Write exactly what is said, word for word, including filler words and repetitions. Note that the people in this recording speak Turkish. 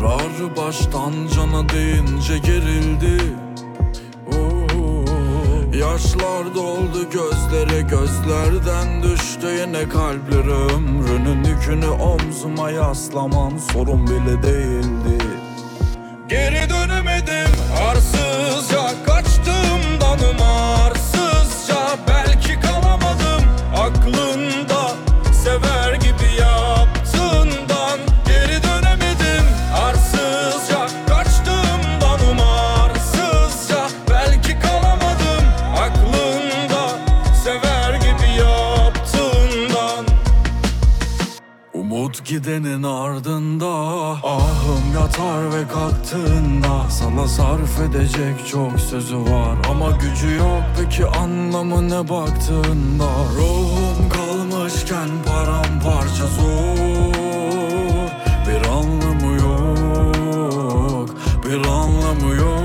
Kararı baştan cana deyince gerildi. Yaşlar doldu gözlere, gözlerden düştü yine kalpleri. Ömrünün yükünü omzuma yaslaman sorun bile değildi. Geri dönemedim arsızca, kaçtığımdan umarsızca. Belki kalamadım aklında, sever gibi yaptığından. Geri dönemedim arsızca, kaçtığımdan umarsızca. Belki kalamadım aklında, sever gibi yaptığından. Umut gidenin ardında, ahım yatar ve kalktığında. Sana sarf edecek çok sözü var ama gücü yok, peki anlamı ne baktığında? Ruhum kalmışken paramparça zor. Bir anlamı yok, bir anlamı yok.